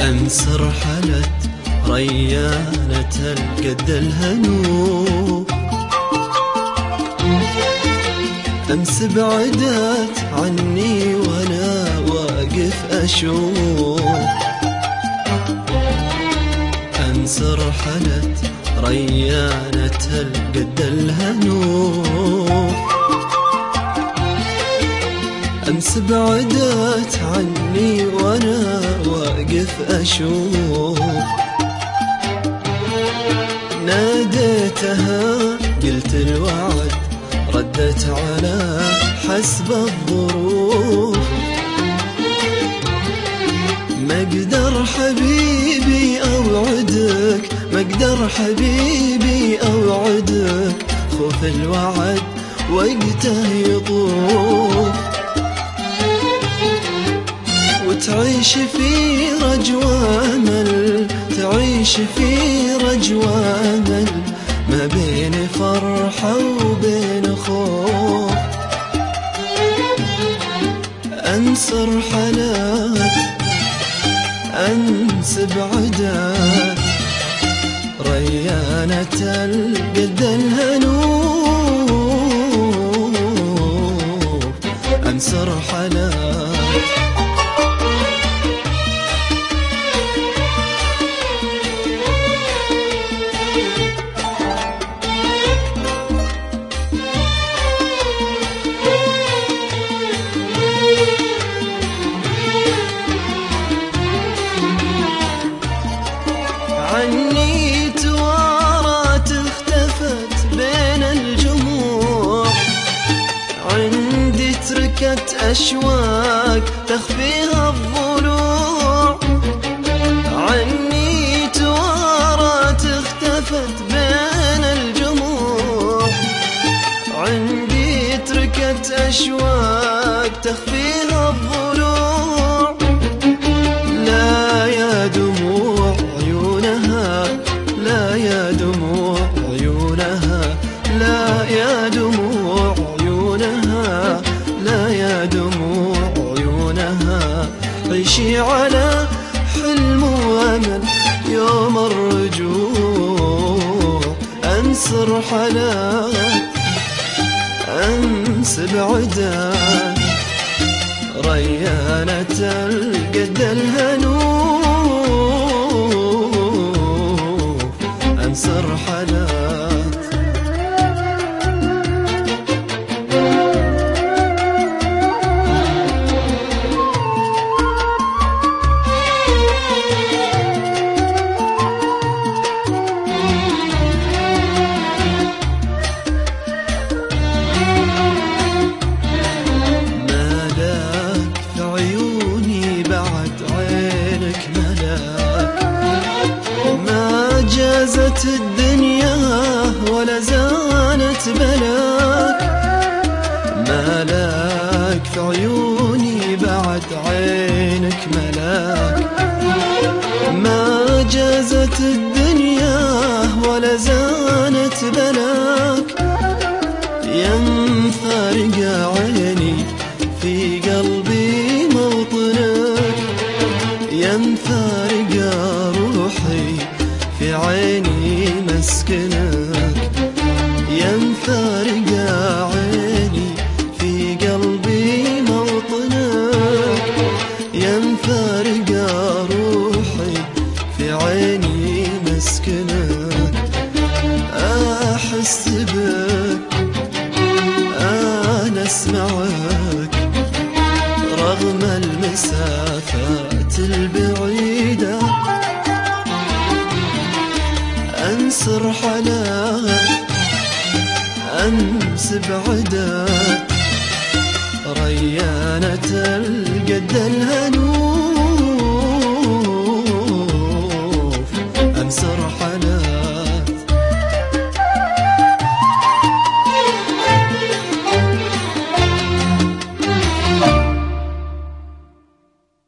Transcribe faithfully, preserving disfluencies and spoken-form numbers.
أمس رحلت ريانة القد الهنو، أمس بعدت عني وأنا واقف أشوف. أمس رحلت ريانة القد الهنو، أمس بعدت عني وأنا واقف أشوف. ناديتها قلت الوعد، ردت على حسب الظروف. ما اقدر حبيبي أوعدك، ما اقدر حبيبي أوعدك، خوف الوعد وقته يطوف. وتعيش في رجوى أمل، تعيش في رجوى أمل، ما بين فرحة وبين خوف. أنس رحلات، أنس بعدات ريانة القد الهنو. أنس رحلات عني توارت اختفت بين الجموع، عندي تركت أشواق تخفيها الضلوع. عني توارت اختفت بين الجموع، عندي تركت أشواق تخفيها الضلوع. لا يا دموع عيونها، لا يا دموع عيونها، لا يا دموع عيونها، لا يا دموع عيونها. عيشي على حلم وأمل يوم الرجوع. أنس رحلات، أنس بعدات ريانة القد الهنو. أنس رحلات جازت الدنيا ولا زالت بلاك. ملاك في عيوني بعد عينك ملاك. ما جازت الدنيا ولا زالت بلاك. يا مفارق عيني في قلبي موطنك، يا مفارق روحي في عيني مسكنك، يا مفارق عيني في قلبي موطنك، يا مفارق روحي في عيني مسكنك. أحس بك أنا أسمعك رغم المسافات البعيدة. أنس رحلات، أنس بعدات ريانة القد الهنو.